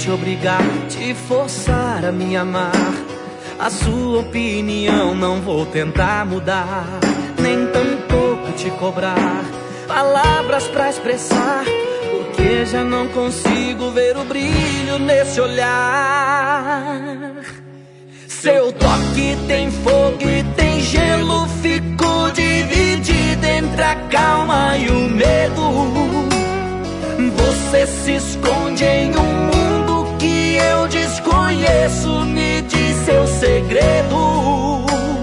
te obrigar, te forçar a me amar. A sua opinião não vou tentar mudar, nem tampouco te cobrar palavras pra expressar, porque já não consigo ver o brilho nesse olhar. Seu toque tem fogo e tem gelo, fico dividido entre a calma e o medo. Você se esconde em um mundo que eu desconheço, me diz seu segredo.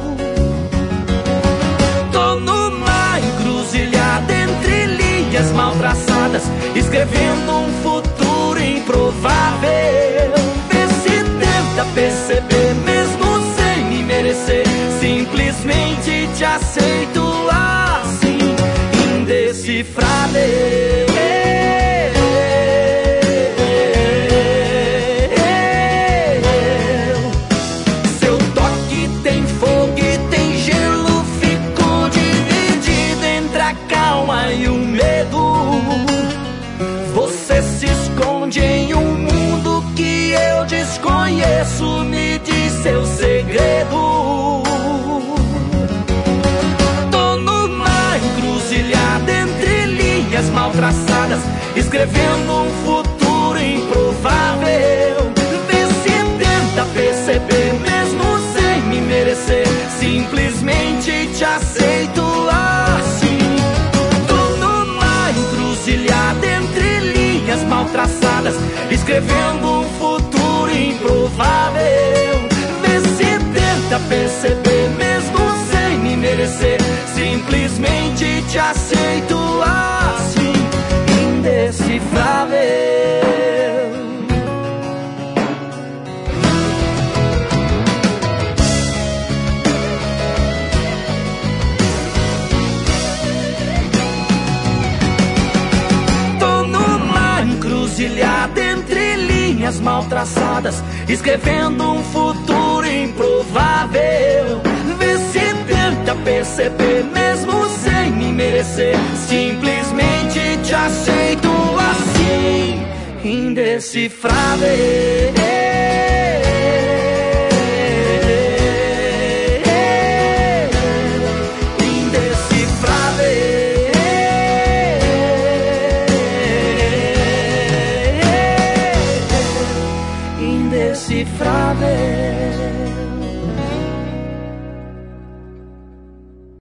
Tô numa encruzilhada entre linhas mal traçadas, escrevendo um futuro improvável. Vê se tenta perceber, mesmo sem me merecer, simplesmente te aceito assim, indecifrável. E o medo, você se esconde em um mundo que eu desconheço, me diz seu segredo. Tô numa encruzilhada entre linhas mal traçadas, escrevendo um futuro improvável. Vê se tenta perceber, mesmo sem me merecer, simplesmente te aceito assim. Entre linhas mal traçadas, escrevendo um futuro improvável. Vê se tenta perceber, mesmo sem me merecer, simplesmente te aceito assim, indecifrável. Encruzilhada entre linhas mal traçadas, escrevendo um futuro improvável. Vê se tenta perceber, mesmo sem me merecer, simplesmente te aceito assim, indecifrável.